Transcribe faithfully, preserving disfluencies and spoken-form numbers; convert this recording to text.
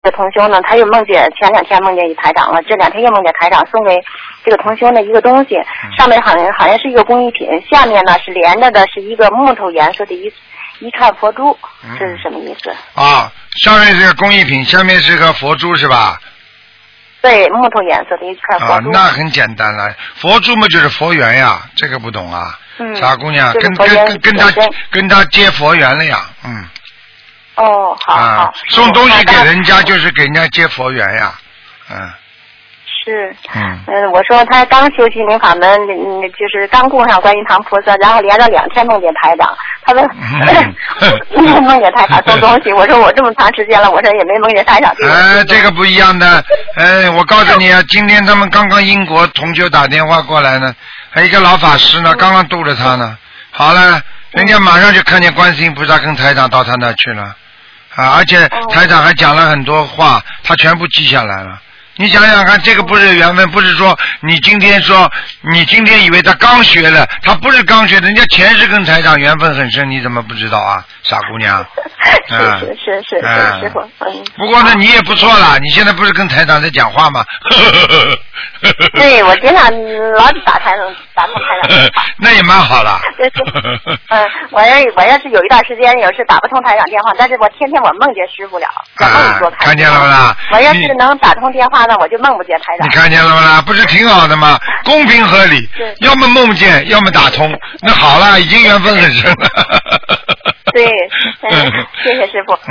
这个同修呢，他又梦见前两天梦见一台长了，这两天又梦见台长送给这个同修的一个东西，上面好像好像是一个工艺品，下面呢是连着的是一个木头颜色的一一串佛珠，这是什么意思？ 啊，上面是个工艺品，下面是个佛珠是吧？ 对，木头颜色的一串佛珠。 啊，那很简单了，佛珠嘛就是佛缘呀，这个不懂啊？ 嗯， 傻姑娘，跟跟跟跟他跟他结佛缘了呀，嗯。 哦，好好、 啊。送东西给人家就是给人家结佛缘呀，嗯。 是， 嗯， 嗯，我说他刚修心灵法门，嗯，就是刚供上观音堂菩萨，然后连着两天梦见台长，他问、嗯、梦见台长送东西，我说我这么长时间了，我说也没梦见台长。 哎，这个不一样的，哎，我告诉你啊，今天他们刚刚英国同学打电话过来呢，还有一个老法师呢，刚刚度了他呢，好了，人家马上就看见观世音菩萨跟台长到他那去了，啊，而且台长还讲了很多话，他全部记下来了。你想想看，这个不是缘分，不是说你今天说你今天以为他刚学了，他不是刚学的，人家前世跟台长缘分很深，你怎么不知道啊，傻姑娘？ 是是是是是，师傅。嗯。 不过呢，你也不错啦，你现在不是跟台长在讲话吗？ 对，我经常老打台长，打通台长。 那也蛮好了。 嗯，我要我要是有一段时间有时打不通台长电话，但是我天天我梦见师傅了，在梦里做台长。 看见了不啦？ 我要是能打通电话呢，我就梦不见台长。 你看见了不啦？不是挺好的吗？公平合理，要么梦见，要么打通，那好了，已经缘分很深了。 对，嗯，谢谢师傅。